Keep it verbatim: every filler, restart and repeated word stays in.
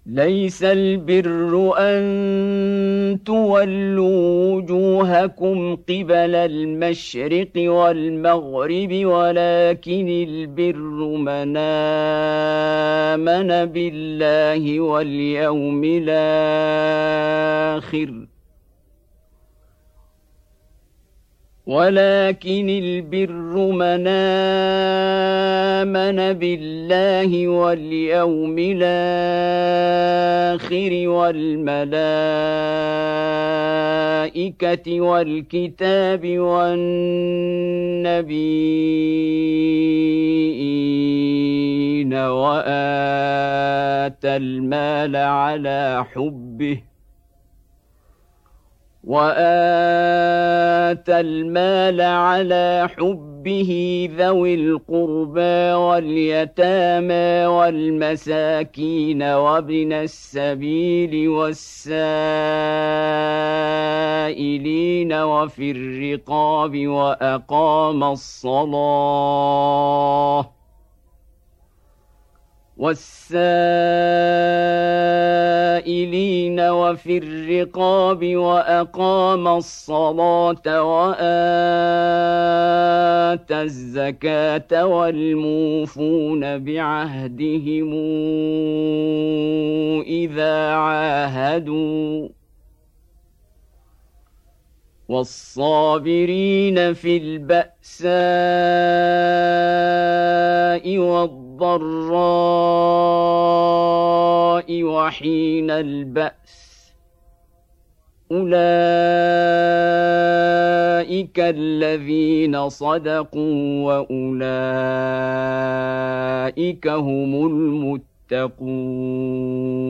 ليس البر أن تولوا وجوهكم قبل المشرق والمغرب ولكن البر من آمن بالله واليوم الآخر ولكن البر من آمن بالله واليوم الآخر والملائكة والكتاب والنبيين وآتى المال على حبه وآتى المال على حبه ذوي القربى واليتامى والمساكين وابن السبيل والسائلين وفي الرقاب وأقام الصلاة والسائلين وفي الرقاب وأقام الصلاة وآتى الزكاة والموفون بعهدهم إذا عاهدوا والصابرين في البأساء والضراء وحين البأس أولئك الذين صدقوا وأولئك هم المتقون.